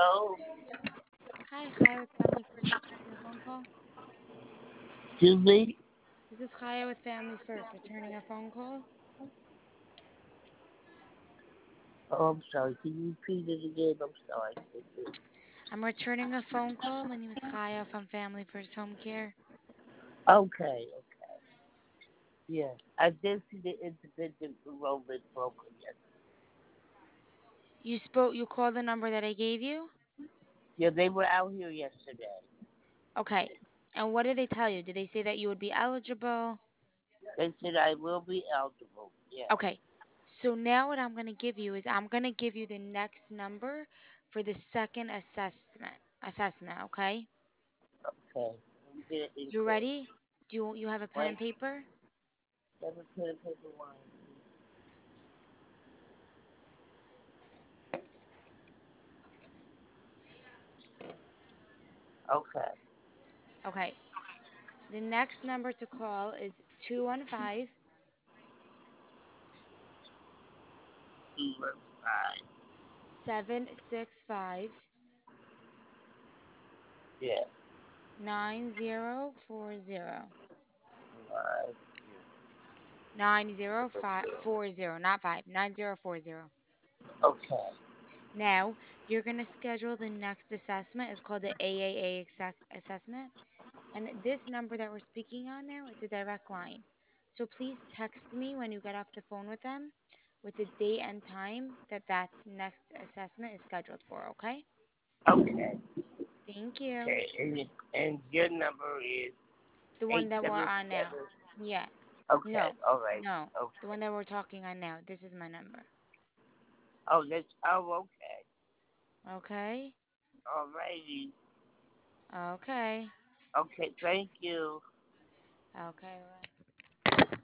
Hello? Hi, Chaya with Family First returning a phone call. Excuse me? This is Chaya with Family First returning a phone call. Oh, I'm sorry. Can you repeat it again? I'm sorry. I'm returning a phone call. My name is Chaya from Family First Home Care. Okay, okay. Yeah. I did see the independent enrollment broker yesterday. You called the number that I gave you? Yeah, they were out here yesterday. Okay. And what did they tell you? Did they say that you would be eligible? They said I will be eligible. Yes. Okay. So now what I'm going to give you is I'm going to give you the next number for the second assessment, okay? Okay. Let me get it in You quick. ready? Do you have a pen and Wait. paper? Let me put a paper one. Okay. Okay. The next number to call is 215 Two, five. 765 Yeah. 9040. Five. 9040, not 5. 9040. Okay. Now, you're going to schedule the next assessment. It's called the AAA assessment. And this number that we're speaking on now, it's a direct line. So please text me when you get off the phone with them with the date and time that next assessment is scheduled for, okay? Okay. Thank you. Okay. And your number is The one that we're on now. 877. Yeah. Okay. No, All right. no. The Okay. one that we're talking on now. This is my number. Okay. Okay? All righty. Okay. Okay, thank you. Okay. Bye.